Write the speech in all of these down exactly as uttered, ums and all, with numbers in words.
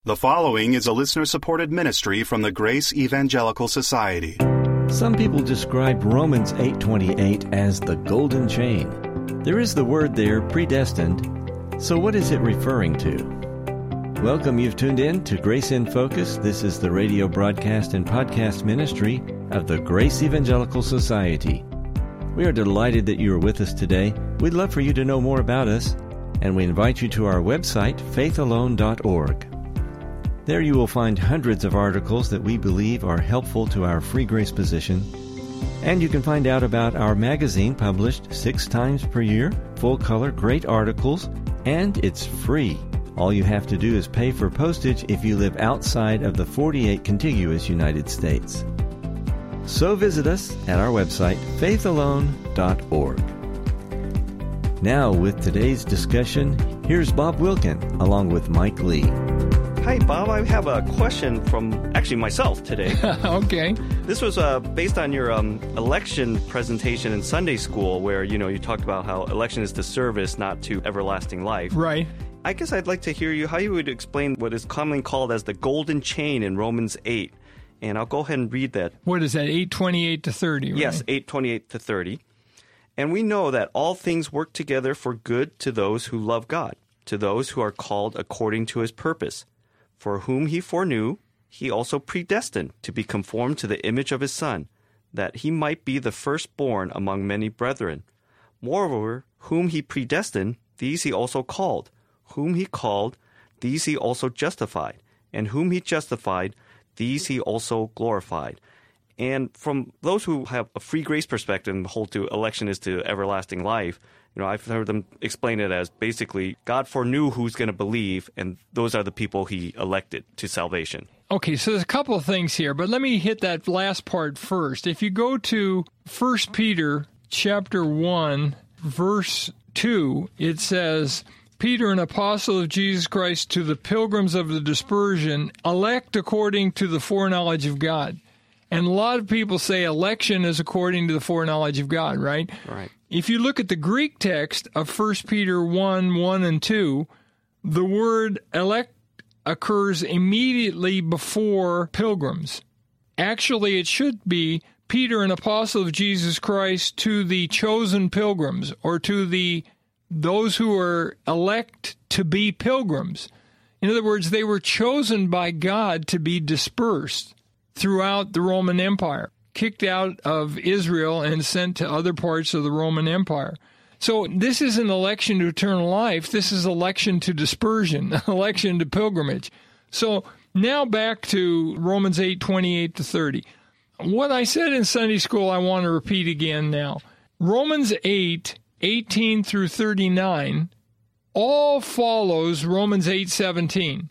The following is a listener-supported ministry from the Grace Evangelical Society. Some people describe Romans eight twenty-eight as the golden chain. There is the word there, predestined. So what is it referring to? Welcome, you've tuned in to Grace in Focus. This is the radio broadcast and podcast ministry of the Grace Evangelical Society. We are delighted that you are with us today. We'd love for you to know more about us, and we invite you to our website, faith alone dot org. There you will find hundreds of articles that we believe are helpful to our free grace position. And you can find out about our magazine published six times per year, full color, great articles, and it's free. All you have to do is pay for postage if you live outside of the forty-eight contiguous United States. So visit us at our website, faith alone dot org. Now, with today's discussion, here's Bob Wilkin along with Mike Lee. Hi, Bob. I have a question from actually myself today. Okay. This was uh, based on your um, election presentation in Sunday school where, you know, you talked about how election is to service, not to everlasting life. Right. I guess I'd like to hear you how you would explain what is commonly called as the golden chain in Romans eight. And I'll go ahead and read that. What is that, eight twenty-eight to thirty, right? Yes, eight twenty-eight to thirty. And we know that all things work together for good to those who love God, to those who are called according to his purpose. For whom he foreknew, he also predestined to be conformed to the image of his Son, that he might be the firstborn among many brethren. Moreover, whom he predestined, these he also called. Whom he called, these he also justified. And whom he justified, these he also glorified. And from those who have a free grace perspective and hold to election is to everlasting life, you know, I've heard them explain it as basically God foreknew who's going to believe, and those are the people he elected to salvation. Okay, so there's a couple of things here, but let me hit that last part first. If you go to First Peter chapter one, verse two, it says, Peter, an apostle of Jesus Christ, to the pilgrims of the dispersion, elect according to the foreknowledge of God. And a lot of people say election is according to the foreknowledge of God, right? Right. If you look at the Greek text of First Peter one, one and two, the word elect occurs immediately before pilgrims. Actually, it should be Peter, an apostle of Jesus Christ, to the chosen pilgrims, or to the those who are elect to be pilgrims. In other words, they were chosen by God to be dispersed throughout the Roman Empire, kicked out of Israel and sent to other parts of the Roman Empire. So this is an election to eternal life. This is election to dispersion, election to pilgrimage. So now back to Romans eight twenty-eight to thirty. What I said in Sunday school, I want to repeat again now. Romans eight, eighteen through thirty-nine, all follows Romans eight seventeen.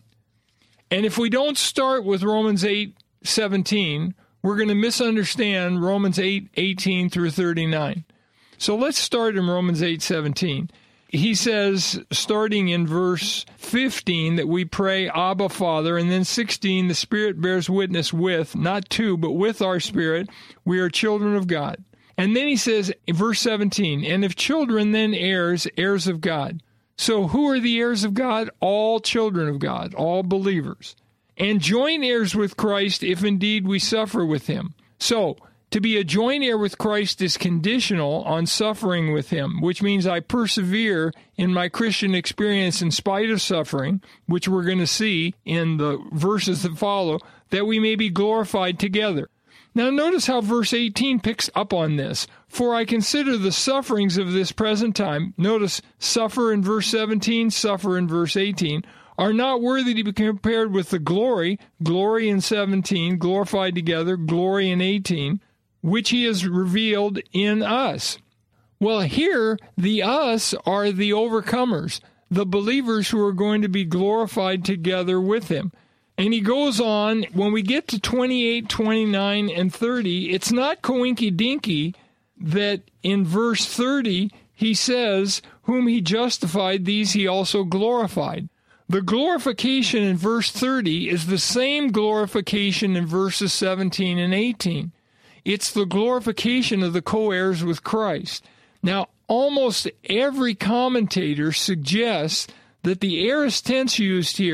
And if we don't start with Romans eight seventeen, we're going to misunderstand Romans eight, eighteen through thirty-nine. So let's start in Romans eight seventeen. He says, starting in verse fifteen, that we pray, Abba, Father, and then sixteen, the Spirit bears witness with, not to, but with our spirit, we are children of God. And then he says, in verse seventeen, and if children, then heirs, heirs of God. So who are the heirs of God? All children of God, all believers. And joint heirs with Christ, if indeed we suffer with him. So, to be a joint heir with Christ is conditional on suffering with him, which means I persevere in my Christian experience in spite of suffering, which we're going to see in the verses that follow, that we may be glorified together. Now notice how verse eighteen picks up on this. For I consider the sufferings of this present time, notice suffer in verse seventeen, suffer in verse eighteen, are not worthy to be compared with the glory, glory in seventeen, glorified together, glory in eighteen, which he has revealed in us. Well, here, the us are the overcomers, the believers who are going to be glorified together with him. And he goes on, when we get to twenty-eight, twenty-nine, and thirty, it's not coinky-dinky that in verse thirty he says, whom he justified, these he also glorified. The glorification in verse thirty is the same glorification in verses seventeen and eighteen. It's the glorification of the co-heirs with Christ. Now, almost every commentator suggests that the aorist tense used here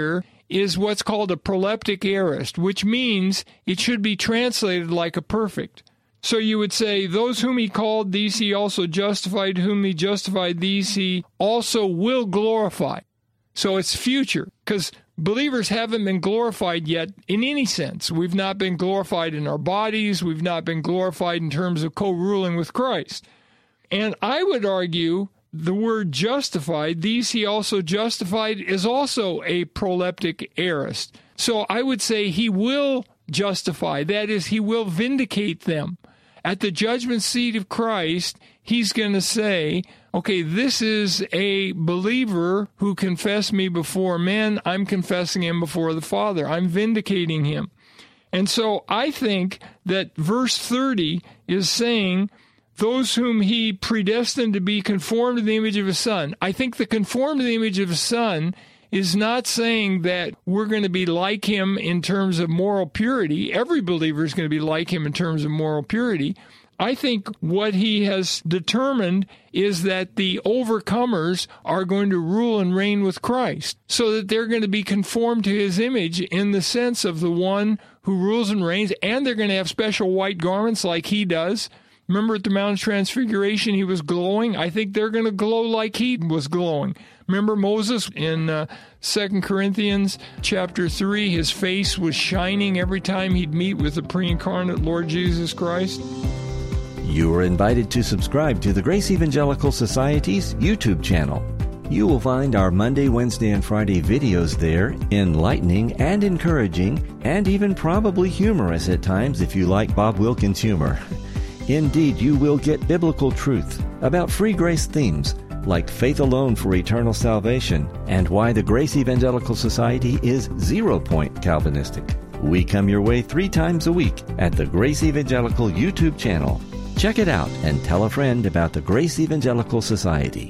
is what's called a proleptic aorist, which means it should be translated like a perfect. So you would say, those whom he called, these he also justified, whom he justified, these he also will glorify. So it's future, because believers haven't been glorified yet in any sense. We've not been glorified in our bodies. We've not been glorified in terms of co-ruling with Christ. And I would argue the word justified, these he also justified, is also a proleptic aorist. So I would say he will justify. That is, he will vindicate them. At the judgment seat of Christ, he's going to say, okay, this is a believer who confessed me before men. I'm confessing him before the Father. I'm vindicating him. And so I think that verse thirty is saying, those whom he predestined to be conformed to the image of his Son. I think the conformed to the image of his Son is not saying that we're going to be like him in terms of moral purity. Every believer is going to be like him in terms of moral purity. I think what he has determined is that the overcomers are going to rule and reign with Christ, so that they're going to be conformed to his image in the sense of the one who rules and reigns, and they're going to have special white garments like he does. Remember at the Mount of Transfiguration, he was glowing? I think they're going to glow like he was glowing. Remember Moses in uh, Second Corinthians chapter three, his face was shining every time he'd meet with the pre-incarnate Lord Jesus Christ? You are invited to subscribe to the Grace Evangelical Society's YouTube channel. You will find our Monday, Wednesday, and Friday videos there, enlightening and encouraging, and even probably humorous at times if you like Bob Wilkins humor. Indeed, you will get biblical truth about free grace themes like faith alone for eternal salvation and why the Grace Evangelical Society is zero-point Calvinistic. We come your way three times a week at the Grace Evangelical YouTube channel. Check it out and tell a friend about the Grace Evangelical Society.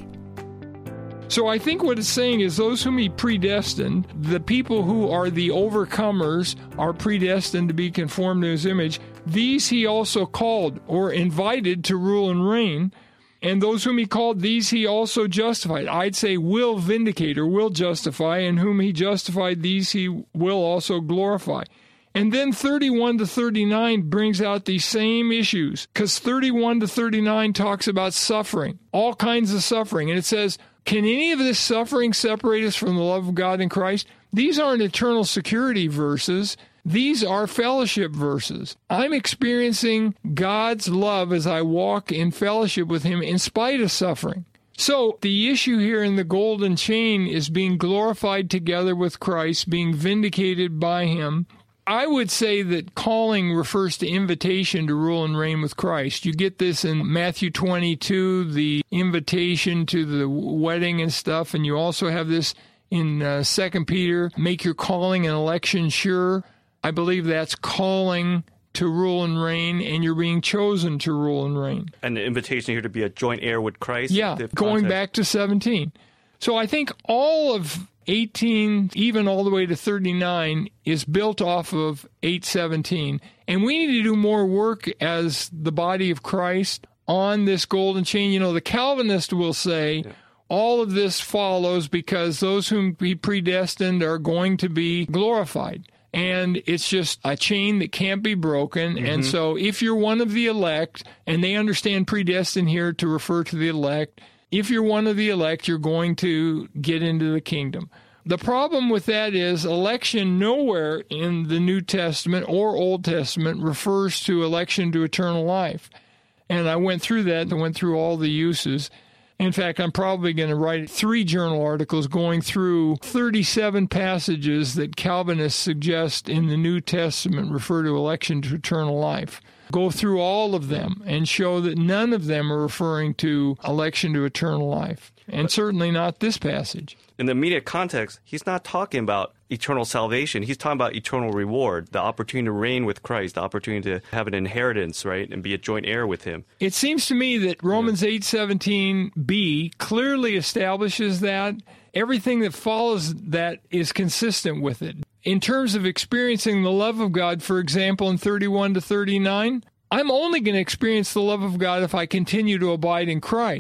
So I think what it's saying is those whom he predestined, the people who are the overcomers, are predestined to be conformed to his image. These he also called or invited to rule and reign. And those whom he called, these he also justified. I'd say will vindicate or will justify, and whom he justified, these he will also glorify. And then thirty-one to thirty-nine brings out these same issues, because thirty-one to thirty-nine talks about suffering, all kinds of suffering. And it says, can any of this suffering separate us from the love of God in Christ? These aren't eternal security verses. These are fellowship verses. I'm experiencing God's love as I walk in fellowship with him in spite of suffering. So the issue here in the golden chain is being glorified together with Christ, being vindicated by him. I would say that calling refers to invitation to rule and reign with Christ. You get this in Matthew twenty-two, the invitation to the wedding and stuff, and you also have this in uh, Second Peter, make your calling and election sure. I believe that's calling to rule and reign, and you're being chosen to rule and reign. And the invitation here to be a joint heir with Christ. Yeah, going context. back to seventeen. So I think all of eighteen, even all the way to thirty-nine, is built off of eight seventeen. And we need to do more work as the body of Christ on this golden chain. You know, the Calvinist will say, yeah, all of this follows because those whom he predestined are going to be glorified. And it's just a chain that can't be broken. Mm-hmm. And so if you're one of the elect, and they understand predestined here to refer to the elect, if you're one of the elect, you're going to get into the kingdom. The problem with that is election nowhere in the New Testament or Old Testament refers to election to eternal life. And I went through that. I went through all the uses. In fact, I'm probably going to write three journal articles going through thirty-seven passages that Calvinists suggest in the New Testament refer to election to eternal life. Go through all of them and show that none of them are referring to election to eternal life, and certainly not this passage. In the immediate context, he's not talking about eternal salvation. He's talking about eternal reward, the opportunity to reign with Christ, the opportunity to have an inheritance, right, and be a joint heir with him. It seems to me that Romans eight seventeen b clearly establishes that. Everything that follows that is consistent with it. In terms of experiencing the love of God, for example, in thirty-one to thirty-nine, I'm only going to experience the love of God if I continue to abide in Christ.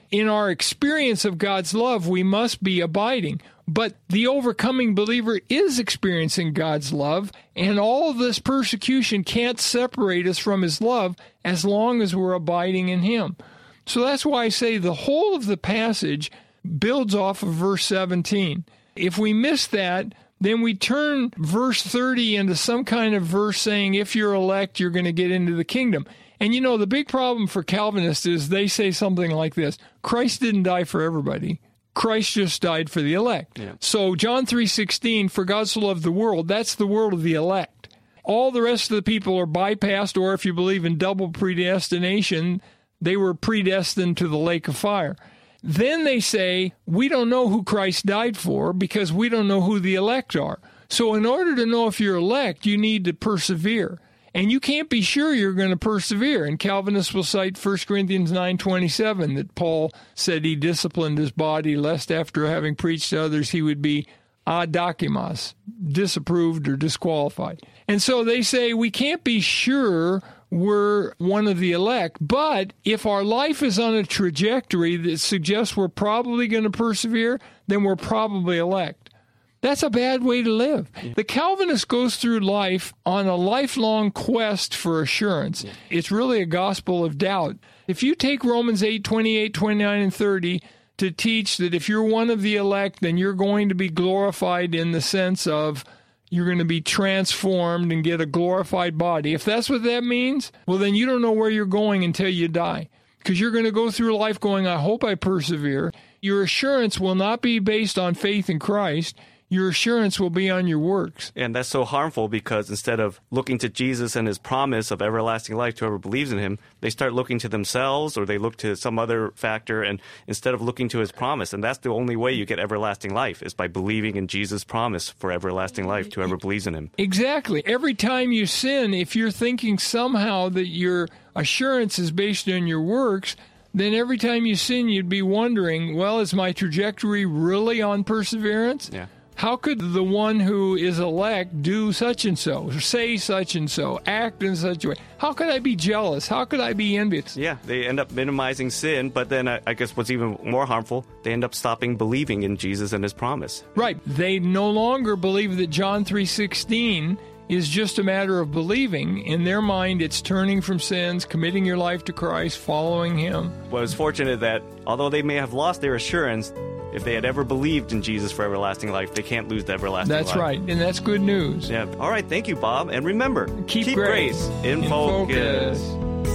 in our experience of God's love, we must be abiding. But the overcoming believer is experiencing God's love, and all of this persecution can't separate us from his love as long as we're abiding in him. So that's why I say the whole of the passage builds off of verse seventeen. If we miss that, then we turn verse thirty into some kind of verse saying, if you're elect, you're going to get into the kingdom. And you know, the big problem for Calvinists is they say something like this: Christ didn't die for everybody. Christ just died for the elect. Yeah. So John three sixteen, for God so loved the world, that's the world of the elect. All the rest of the people are bypassed, or if you believe in double predestination, they were predestined to the lake of fire. Then they say, we don't know who Christ died for because we don't know who the elect are. So in order to know if you're elect, you need to persevere. And you can't be sure you're going to persevere. And Calvinists will cite First Corinthians nine twenty-seven, that Paul said he disciplined his body, lest after having preached to others he would be adokimos, disapproved or disqualified. And so they say we can't be sure we're one of the elect, but if our life is on a trajectory that suggests we're probably going to persevere, then we're probably elect. That's a bad way to live. Yeah. The Calvinist goes through life on a lifelong quest for assurance. Yeah. It's really a gospel of doubt. If you take Romans eight, twenty-eight, twenty-nine, and thirty to teach that if you're one of the elect, then you're going to be glorified in the sense of you're going to be transformed and get a glorified body. If that's what that means, well, then you don't know where you're going until you die. Because you're going to go through life going, I hope I persevere. Your assurance will not be based on faith in Christ. Your assurance will be on your works. And that's so harmful because instead of looking to Jesus and his promise of everlasting life to whoever believes in him, they start looking to themselves or they look to some other factor and instead of looking to his promise. And that's the only way you get everlasting life is by believing in Jesus' promise for everlasting life to whoever believes in him. Exactly. Every time you sin, if you're thinking somehow that your assurance is based on your works, then every time you sin, you'd be wondering, well, is my trajectory really on perseverance? Yeah. How could the one who is elect do such and so, say such and so, act in such a way? How could I be jealous? How could I be envious? Yeah, they end up minimizing sin, but then I, I guess what's even more harmful, they end up stopping believing in Jesus and his promise. Right. They no longer believe that John three sixteen is just a matter of believing. In their mind, it's turning from sins, committing your life to Christ, following him. Well, it's fortunate that although they may have lost their assurance, if they had ever believed in Jesus for everlasting life, they can't lose the everlasting that's life. That's right, and that's good news. Yeah. All right, thank you, Bob. And remember, keep, keep grace, grace in, in focus. focus.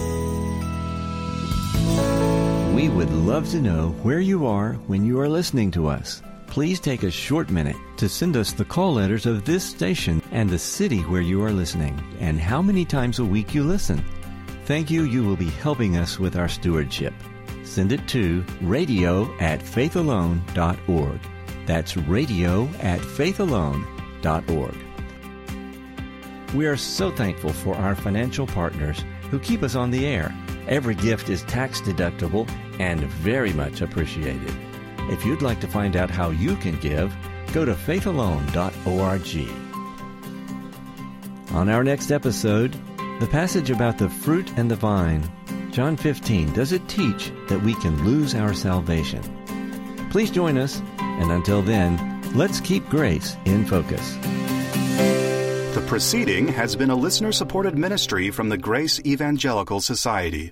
We would love to know where you are when you are listening to us. Please take a short minute to send us the call letters of this station and the city where you are listening and how many times a week you listen. Thank you. You will be helping us with our stewardship. Send it to radio at faithalone dot org. That's radio at faithalone dot org. We are so thankful for our financial partners who keep us on the air. Every gift is tax deductible and very much appreciated. If you'd like to find out how you can give, go to faithalone dot org. On our next episode, the passage about the fruit and the vine. John fifteen, does it teach that we can lose our salvation? Please join us, and until then, let's keep grace in focus. The proceeding has been a listener-supported ministry from the Grace Evangelical Society.